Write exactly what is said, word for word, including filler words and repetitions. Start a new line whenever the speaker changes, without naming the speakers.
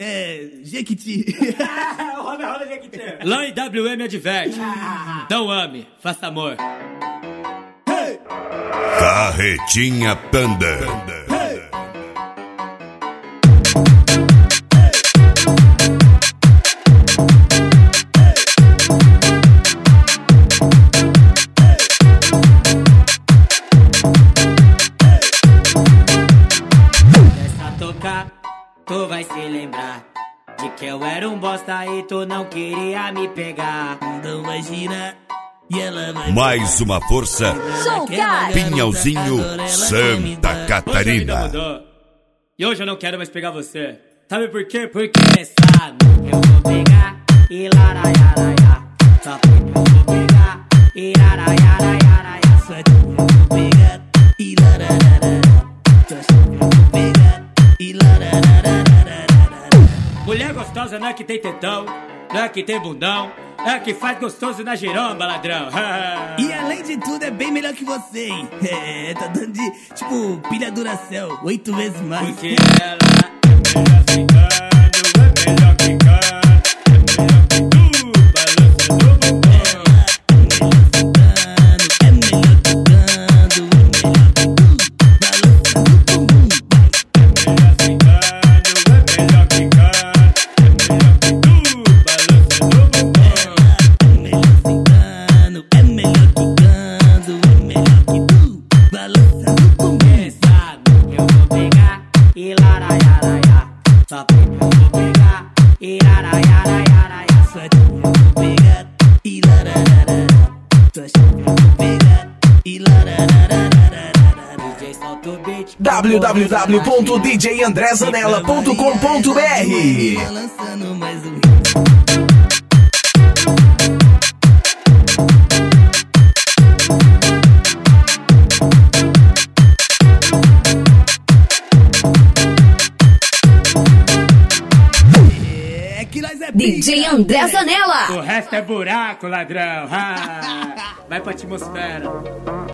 É... Jequiti.
Roda, roda, Jequiti.
Lá em W M adverte. Não ame, faça amor.
Hey!
Carretinha Panda.
Hey!
Tu vai se lembrar de que eu era um bosta e tu não queria me pegar.
Então vai girar e ela vai...
Mais uma força. Pinhalzinho, Santa Catarina.
E hoje eu não quero mais pegar você. Sabe por quê?
Porque sabe, eu vou pegar e laraiaraia. Só que eu vou pegar e laraiaraia.
Só que eu vou pegar e laraiaraia. Só que eu vou pegar e laraiaraia.
Mulher gostosa não é que tem tetão, não é que tem bundão, é que faz gostoso na giromba, ladrão.
E além de tudo é bem melhor que você, hein? É, tá dando de, tipo, pilha Duracell, oito vezes mais.
Porque ela é melhor ficando, é melhor que canta, é melhor que tu, balançando o bumbum.
E laraiaraia, só que eu vou pegar e laraiaraia.
Só que eu vou pegar e laraiaraia. Só que eu vou pegar e laraiaraia.
D J solta o beat.
w w w ponto d j andré zanella ponto com ponto b r.
Lançando mais um hit.
D J André Zanella.
O resto é buraco, ladrão. Ah, vai pra atmosfera.